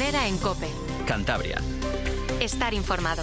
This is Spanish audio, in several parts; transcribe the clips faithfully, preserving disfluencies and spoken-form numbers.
Herrera en COPE. Cantabria. Estar informado.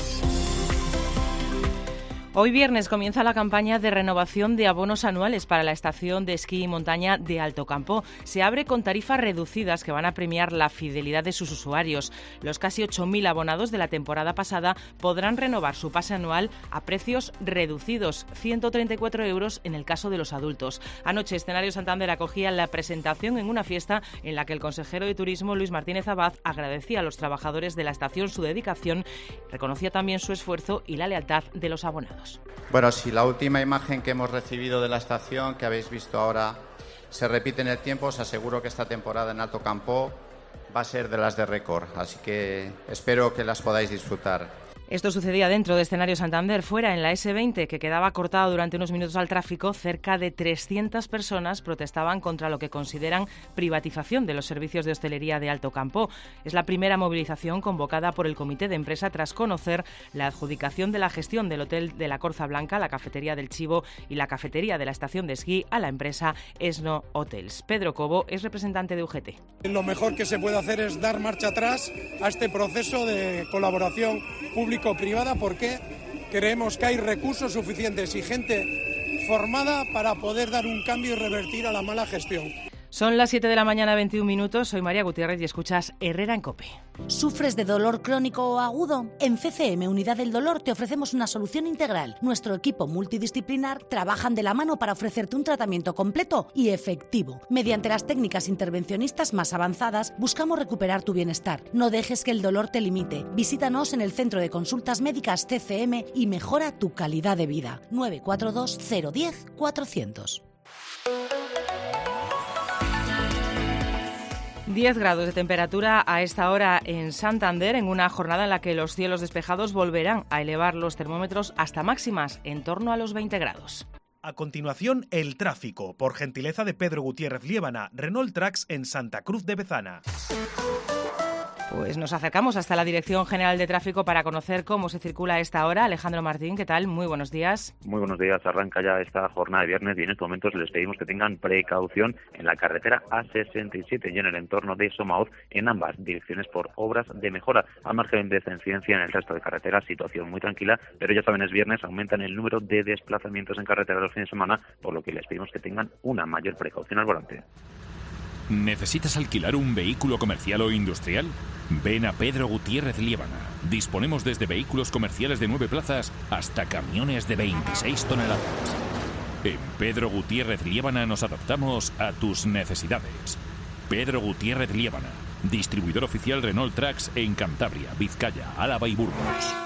Hoy viernes comienza la campaña de renovación de abonos anuales para la estación de esquí y montaña de Alto Campo. Se abre con tarifas reducidas que van a premiar la fidelidad de sus usuarios. Los casi ocho mil abonados de la temporada pasada podrán renovar su pase anual a precios reducidos, ciento treinta y cuatro euros en el caso de los adultos. Anoche, Escenario Santander acogía la presentación en una fiesta en la que el consejero de Turismo, Luis Martínez Abad, agradecía a los trabajadores de la estación su dedicación, reconocía también su esfuerzo y la lealtad de los abonados. Bueno, si la última imagen que hemos recibido de la estación, que habéis visto ahora, se repite en el tiempo, os aseguro que esta temporada en Alto Campo va a ser de las de récord, así que espero que las podáis disfrutar. Esto sucedía dentro de Escenario Santander. Fuera, en la ese veinte, que quedaba cortado durante unos minutos al tráfico, cerca de trescientas personas protestaban contra lo que consideran privatización de los servicios de hostelería de Alto Campo. Es la primera movilización convocada por el comité de empresa tras conocer la adjudicación de la gestión del Hotel de la Corza Blanca, la Cafetería del Chivo y la Cafetería de la Estación de Esquí a la empresa Esno Hotels. Pedro Cobo es representante de U G T. Lo mejor que se puede hacer es dar marcha atrás a este proceso de colaboración público-privada, porque creemos que hay recursos suficientes y gente formada para poder dar un cambio y revertir a la mala gestión. Son las siete de la mañana, veintiún minutos. Soy María Gutiérrez y escuchas Herrera en COPE. ¿Sufres de dolor crónico o agudo? En C C M Unidad del Dolor te ofrecemos una solución integral. Nuestro equipo multidisciplinar trabajan de la mano para ofrecerte un tratamiento completo y efectivo. Mediante las técnicas intervencionistas más avanzadas, buscamos recuperar tu bienestar. No dejes que el dolor te limite. Visítanos en el Centro de Consultas Médicas C C M y mejora tu calidad de vida. nueve cuatro dos cero uno cero cuatrocientos. diez grados de temperatura a esta hora en Santander, en una jornada en la que los cielos despejados volverán a elevar los termómetros hasta máximas en torno a los veinte grados. A continuación, el tráfico, por gentileza de Pedro Gutiérrez Liébana, Renault Trax en Santa Cruz de Bezana. Pues nos acercamos hasta la Dirección General de Tráfico para conocer cómo se circula a esta hora. Alejandro Martín, ¿qué tal? Muy buenos días. Muy buenos días. Arranca ya esta jornada de viernes y en estos momentos les pedimos que tengan precaución en la carretera A sesenta y siete y en el entorno de Somaoz, en ambas direcciones por obras de mejora. Al margen de esta incidencia en el resto de carreteras, situación muy tranquila, pero ya saben, es viernes, aumentan el número de desplazamientos en carretera los fines de semana, por lo que les pedimos que tengan una mayor precaución al volante. ¿Necesitas alquilar un vehículo comercial o industrial? Ven a Pedro Gutiérrez Liébana. Disponemos desde vehículos comerciales de nueve plazas hasta camiones de veintiséis toneladas. En Pedro Gutiérrez Liébana nos adaptamos a tus necesidades. Pedro Gutiérrez Liébana, distribuidor oficial Renault Trax en Cantabria, Vizcaya, Álava y Burgos.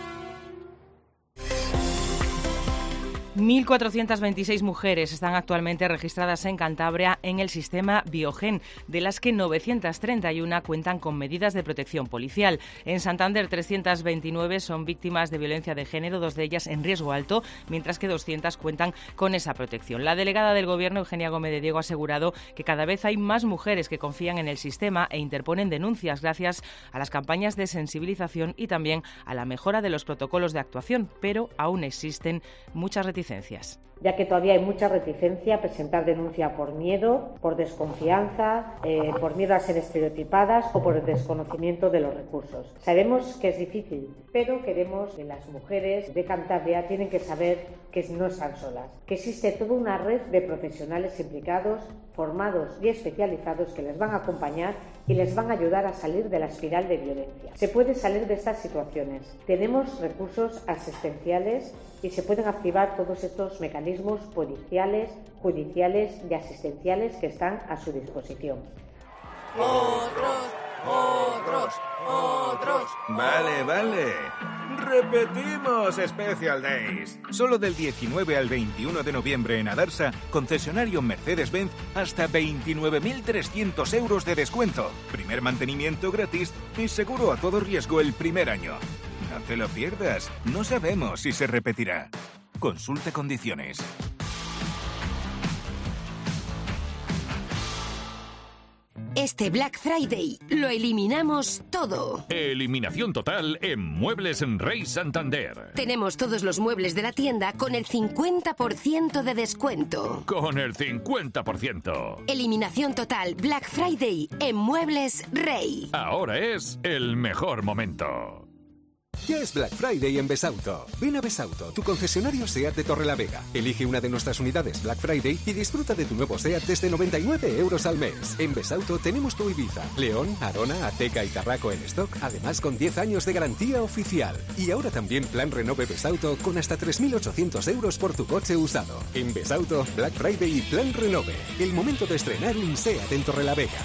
mil cuatrocientas veintiséis mujeres están actualmente registradas en Cantabria en el sistema Biogen, de las que novecientas treinta y una cuentan con medidas de protección policial. En Santander, trescientas veintinueve son víctimas de violencia de género, dos de ellas en riesgo alto, mientras que doscientas cuentan con esa protección. La delegada del Gobierno, Eugenia Gómez de Diego, ha asegurado que cada vez hay más mujeres que confían en el sistema e interponen denuncias gracias a las campañas de sensibilización y también a la mejora de los protocolos de actuación, pero aún existen muchas reticencias. Ya que todavía hay mucha reticencia a presentar denuncia por miedo, por desconfianza, eh, por miedo a ser estereotipadas o por el desconocimiento de los recursos. Sabemos que es difícil, pero queremos que las mujeres de Cantabria tienen que saber que no están solas, que existe toda una red de profesionales implicados, formados y especializados que les van a acompañar y les van a ayudar a salir de la espiral de violencia. Se puede salir de estas situaciones. Tenemos recursos asistenciales y se pueden activar todos estos mecanismos policiales, judiciales y asistenciales que están a su disposición. Otros, otros, otros. Vale, vale. Repetimos Special Days. Solo del diecinueve al veintiuno de noviembre en Adarsa, concesionario Mercedes-Benz, hasta veintinueve mil trescientos euros de descuento. Primer mantenimiento gratis y seguro a todo riesgo el primer año. No te lo pierdas. No sabemos si se repetirá. Consulte condiciones. Este Black Friday lo eliminamos todo. Eliminación total en Muebles Rey Santander. Tenemos todos los muebles de la tienda con el cincuenta por ciento de descuento. Con el cincuenta por ciento. Eliminación total Black Friday en Muebles Rey. Ahora es el mejor momento. Ya es Black Friday en Besauto. Ven a Besauto, tu concesionario SEAT de Torrelavega. Elige una de nuestras unidades Black Friday y disfruta de tu nuevo SEAT desde noventa y nueve euros al mes. En Besauto tenemos tu Ibiza, León, Arona, Ateca y Tarraco en stock, además con diez años de garantía oficial. Y ahora también plan Renove Besauto con hasta tres mil ochocientos euros por tu coche usado. En Besauto, Black Friday y plan Renove. El momento de estrenar un SEAT en Torrelavega.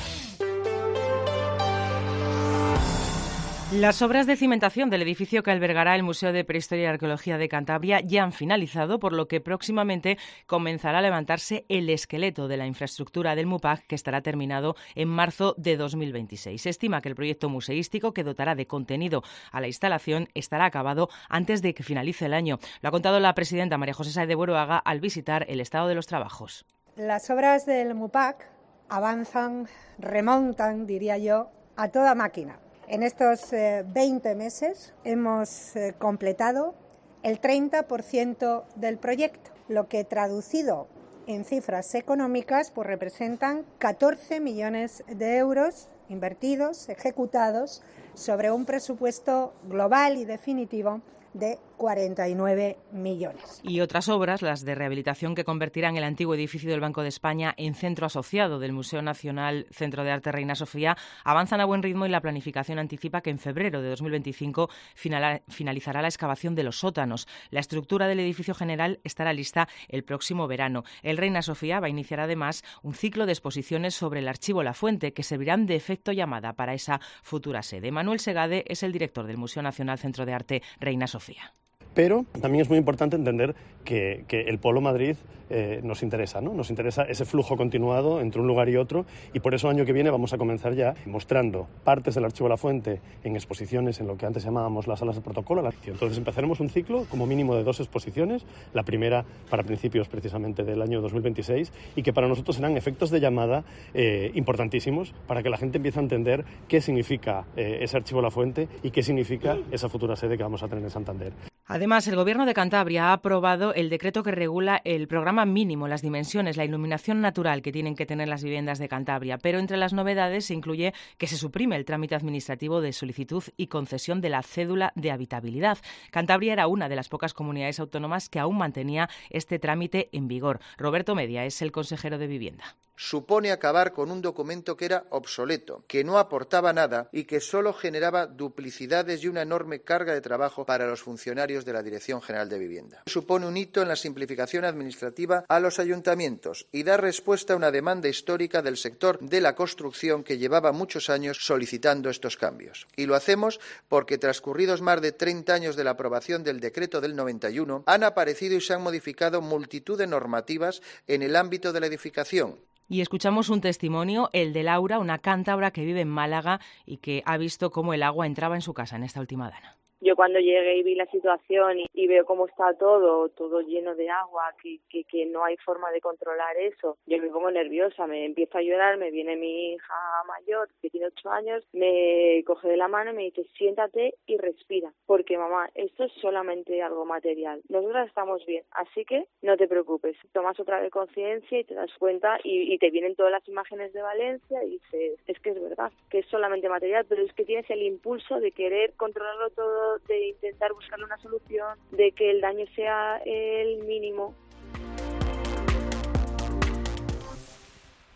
Las obras de cimentación del edificio que albergará el Museo de Prehistoria y Arqueología de Cantabria ya han finalizado, por lo que próximamente comenzará a levantarse el esqueleto de la infraestructura del MUPAC, que estará terminado en marzo de dos mil veintiséis. Se estima que el proyecto museístico, que dotará de contenido a la instalación, estará acabado antes de que finalice el año. Lo ha contado la presidenta María José Sáez de Bueroaga al visitar el estado de los trabajos. Las obras del MUPAC avanzan, remontan, diría yo, a toda máquina. En estos eh, veinte meses hemos eh, completado el treinta por ciento del proyecto, lo que traducido en cifras económicas pues representan catorce millones de euros invertidos, ejecutados, sobre un presupuesto global y definitivo de cuarenta y nueve millones. Y otras obras, las de rehabilitación que convertirán el antiguo edificio del Banco de España en centro asociado del Museo Nacional Centro de Arte Reina Sofía, avanzan a buen ritmo y la planificación anticipa que en febrero de dos mil veinticinco finalizará la excavación de los sótanos. La estructura del edificio general estará lista el próximo verano. El Reina Sofía va a iniciar además un ciclo de exposiciones sobre el archivo La Fuente, que servirán de efecto llamada para esa futura sede. Manuel Segade es el director del Museo Nacional Centro de Arte Reina Sofía. Pero también es muy importante entender que, que el Polo Madrid eh, nos interesa, ¿no? Nos interesa ese flujo continuado entre un lugar y otro, y por eso el año que viene vamos a comenzar ya mostrando partes del Archivo La Fuente en exposiciones en lo que antes llamábamos las salas de protocolo. Entonces empezaremos un ciclo como mínimo de dos exposiciones, la primera para principios precisamente del año dos mil veintiséis, y que para nosotros serán efectos de llamada eh, importantísimos para que la gente empiece a entender qué significa eh, ese Archivo La Fuente y qué significa esa futura sede que vamos a tener en Santander. Además, el Gobierno de Cantabria ha aprobado el decreto que regula el programa mínimo, las dimensiones, la iluminación natural que tienen que tener las viviendas de Cantabria. Pero entre las novedades se incluye que se suprime el trámite administrativo de solicitud y concesión de la cédula de habitabilidad. Cantabria era una de las pocas comunidades autónomas que aún mantenía este trámite en vigor. Roberto Media es el consejero de Vivienda. Supone acabar con un documento que era obsoleto, que no aportaba nada y que solo generaba duplicidades y una enorme carga de trabajo para los funcionarios de la Dirección General de Vivienda. Supone un hito en la simplificación administrativa a los ayuntamientos y da respuesta a una demanda histórica del sector de la construcción que llevaba muchos años solicitando estos cambios. Y lo hacemos porque, transcurridos más de treinta años de la aprobación del decreto del noventa y uno, han aparecido y se han modificado multitud de normativas en el ámbito de la edificación. Y escuchamos un testimonio, el de Laura, una cántabra que vive en Málaga y que ha visto cómo el agua entraba en su casa en esta última dana. Yo cuando llegué y vi la situación y, y veo cómo está todo, todo lleno de agua, que, que, que no hay forma de controlar eso, yo me pongo nerviosa, me empiezo a llorar, me viene mi hija mayor, que tiene ocho años, me coge de la mano y me dice, siéntate y respira, porque mamá, esto es solamente algo material, nosotras estamos bien, así que no te preocupes, tomas otra vez conciencia y te das cuenta y, y te vienen todas las imágenes de Valencia y dices, es que es verdad, que es solamente material, pero es que tienes el impulso de querer controlarlo todo, de intentar buscarle una solución, de que el daño sea el mínimo.